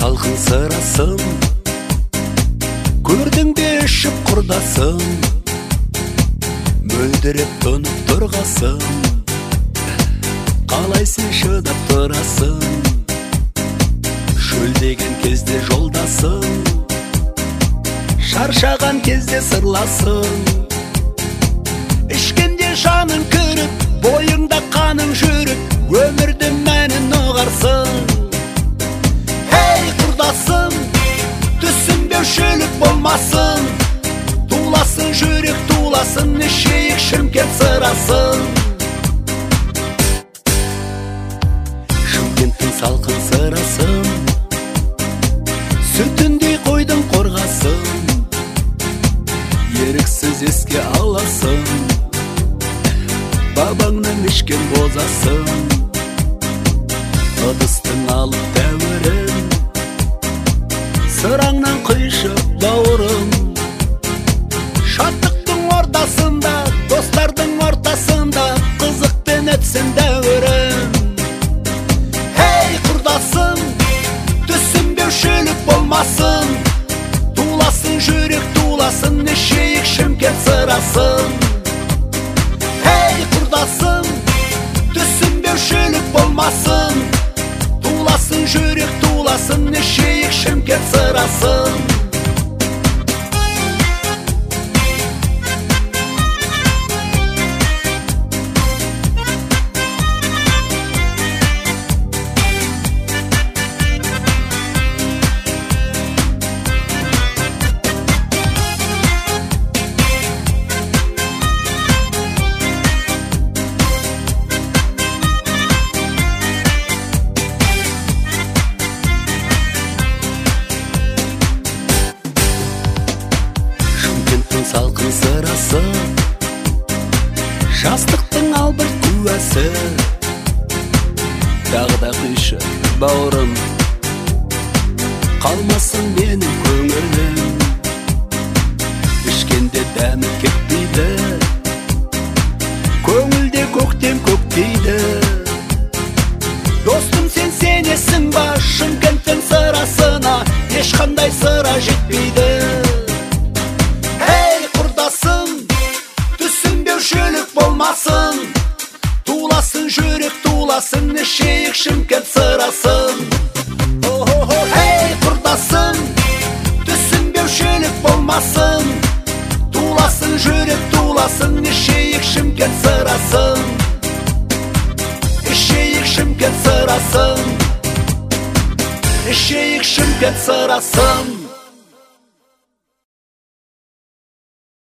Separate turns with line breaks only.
салқын сырасын, көрдің бе ішіп құрдасын, мөлдіреп тұнып тұрғасын, қалайсың шыдап тұрасың, шөлдеген кезде жолдасың, шаршаған кезде сырласың, ішкенде жаның кіріп, бойыңда қаның жүріп, өмірді мәнін ұғарсың. Ей құрдасым, түсінбеушілік болмасын, туласын жүрек туласын, ішейік Шымкент сырасын. Шымкенттің салқын сырасын, сүтіндей қойдың қорғасын, еріксіз еске аласың, бабаңнан ішкен бозасын, ыдыстың алып дәуірін, сыраңнан құйшы бауырым. Шаттықтың ортасында, достардың ортасында, қызықпен өтсін дәуірін. Ей құрдасым, түсінбеушілік болмасын, туласын жүрек туласын, ішейік Шымкент сырасын. Ей құрдасым, түсінбеушілік болмасын, туласын жүрек туласын, ішейік Шымкент сырасын. Салқын сырасы, жастықтың албырт куәсі, тағы да құйшы бауырым, қалмасын менің көңілім, ішкенде дәмі кетпейді, көңілде көктем көктейді. Достым, сен сенесің ба Шымкенттің сырасына, ешқандай сыра жетпейді. Түсінбеушілік болмасын, туласын жүрек туласын, ішейік Шымкент сырасын. Ей құрдасым, түсінбеушілік болмасын, туласын жүрек туласын, ішейік Шымкент сырасын. Ішейік Шымкент сырасын, ішейік Шымкент сырасын.